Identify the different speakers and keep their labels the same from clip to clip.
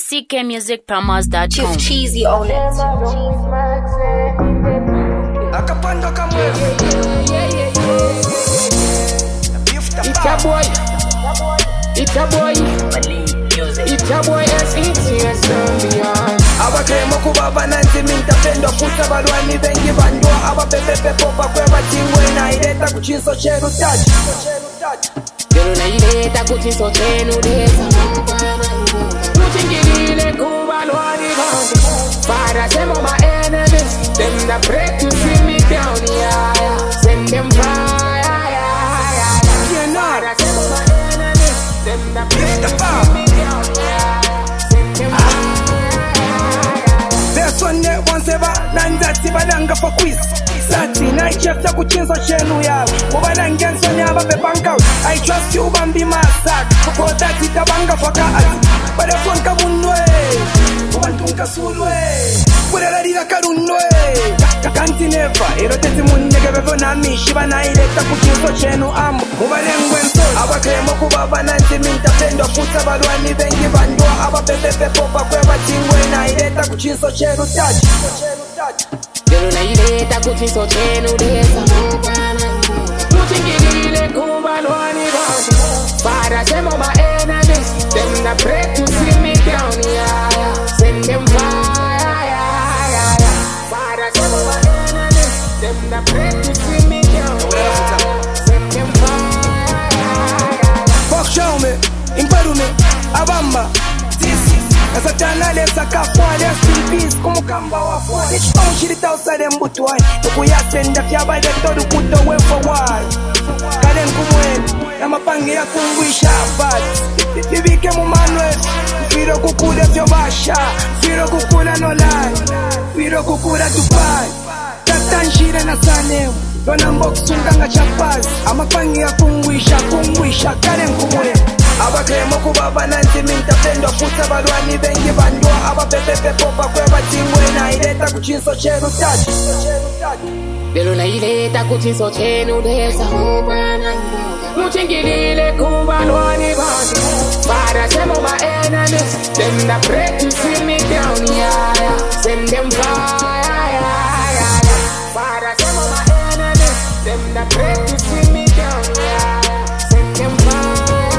Speaker 1: ckmusicpromos.com.
Speaker 2: Chief Cheesy on it.
Speaker 3: It's a boy. It's a boy. It's a boy S.E.T.S. beyond.
Speaker 4: Abakremo kubaba nanti mintapendo kuta balwani bengi bandwa abapepepe popa kweba tingwe na ileta kuchinso chenu taji
Speaker 3: Pero na ileta kuchinso chenu desa Muchingilile kubalwani bandi Para semo my enemies Them that break to see me down, yeah, yeah. Send them fire, yeah, yeah, yeah. Para semo my enemies Them that break to see me down, yeah, yeah. Send them fire.
Speaker 4: Sonne wanseba nanzati balanga for quiz Sati na ichefta kuchinso chenu yawe Mubalanga nsoni ababe banka I trust you bambi masak Kukotati tabanga for kaati Bada fwanka munwe Mubantunka sulwe Kurela lila karunwe Kakanti neva Eroteti munege bevo nami Shiba na ileta kuchinso chenu ambo Mubalengwe nsoni Abakremo kubaba nanti mintapendo Kuta balwani bengi bandwa Abapepepe popa kweba tingwe na ileta kuchinso chenu taji
Speaker 3: Pero na ileta kuchinso chenu desa Muchingilile kubalwani bandi Para semo my enemies Them that break to see me down, yeah, yeah. Send them fire, yeah, yeah, yeah. Para semo my enemies Them that break to see me down, yeah, yeah. Send them fire, yeah, yeah.
Speaker 4: Fuck show me, imperu me, abamba Satana lesa kafwa lesa in peace kumukamba wafwa Nichitomu shirita usade mbutwai Tukuyasenda fyabade todu kuto we for why Karen kumweni na mapangi ya kungwisha But vivike mumanuel Firo kukule fyo basha Firo kukula no lie Firo kukula Dubai Tatanshire na sanemu Dona mboksunga chapazi Amapangi ya kungwisha Karen kumweni Abakremo kubaba nanti mintapendo Kuta balwani bengi bandwa Abapepepe popa kweba tingwe na ileta kuchinso chenu taji
Speaker 3: Pero na ileta kuchinso chenu desa Muchingilile kubalwani bandi Para semo my enemies Them that break to see me down, yeah, yeah. Send them fire, yeah, yeah, yeah. Para semo my enemies Them that break to see me down, yeah, yeah. Send them fire.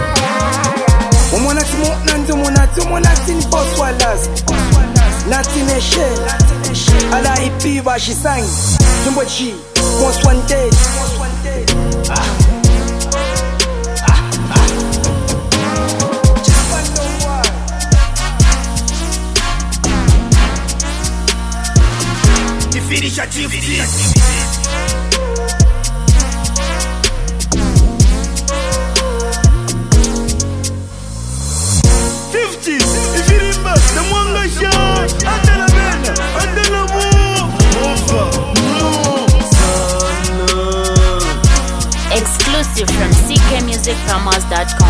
Speaker 4: Umunati ni boss walas Nati neshe Ala ipi bashi sangi Jumbo chi Most wanted Finish a chief
Speaker 1: Exclusive from ckmusicpromos.com.